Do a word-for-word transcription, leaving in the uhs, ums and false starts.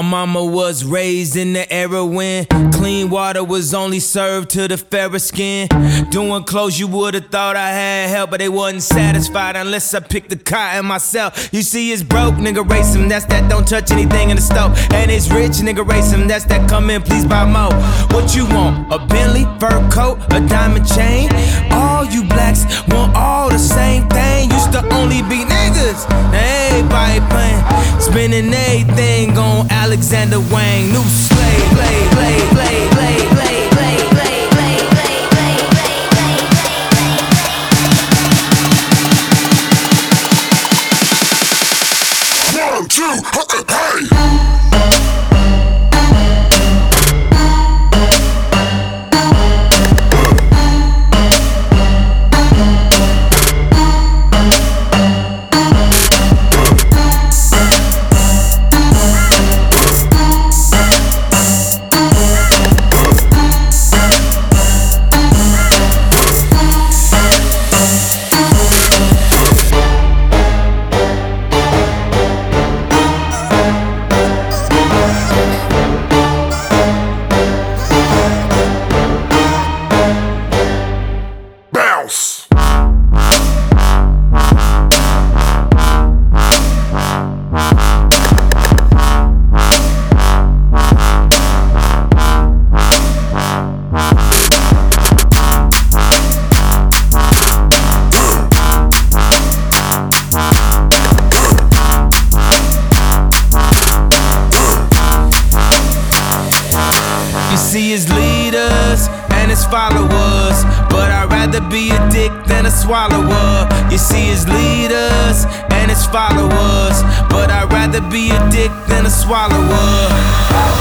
My mama was raised in the era when clean water was only served to the fairer skin. Doing clothes you would've thought I had help, but they wasn't satisfied unless I picked the cotton myself. You see, it's broke, nigga, race him. That's that don't touch anything in the stove. And it's rich, nigga, race him. That's that come in, please buy more. What you want? A Bentley, fur coat, a diamond chain? All you blacks want all the same thing. Used to only be niggas. Now everybody playing, spending everything on Alexander Wang. New slave, play, play, play, play, play, play, play, play, play, play, play. One, two, hey! See his leaders and his followers, but I'd rather be a dick than a swallower. You see his leaders and his followers, but I'd rather be a dick than a swallower.